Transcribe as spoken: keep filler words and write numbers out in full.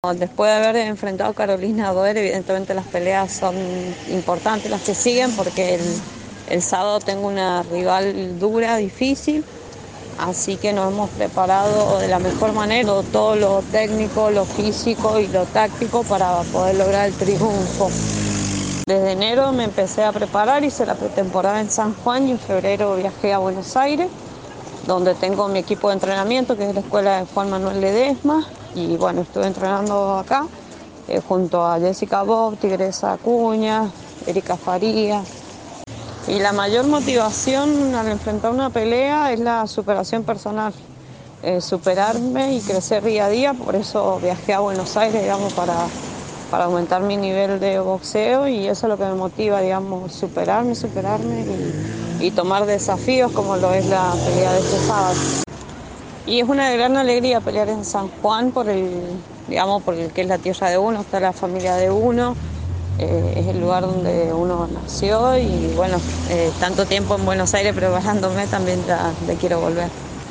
Después de haber enfrentado a Carolina Doer, evidentemente las peleas son importantes las que siguen porque el, el sábado tengo una rival dura, difícil, así que nos hemos preparado de la mejor manera, todo lo técnico, lo físico y lo táctico para poder lograr el triunfo. Desde enero me empecé a preparar, hice la pretemporada en San Juan y en febrero viajé a Buenos Aires, donde tengo mi equipo de entrenamiento, que es la escuela de Juan Manuel Ledesma, y bueno, estuve entrenando acá eh, junto a Jessica Bob, Tigresa Acuña, Erika Faría. Y la mayor motivación al enfrentar una pelea es la superación personal, eh, superarme y crecer día a día, por eso viajé a Buenos Aires, digamos, para, para aumentar mi nivel de boxeo y eso es lo que me motiva, digamos, superarme, superarme y, y tomar desafíos como lo es la pelea de este sábado. Y es una gran alegría pelear en San Juan por el, digamos, por el que es la tierra de uno, está la familia de uno, eh, es el lugar donde uno nació y bueno, eh, tanto tiempo en Buenos Aires preparándome también ya, ya quiero volver.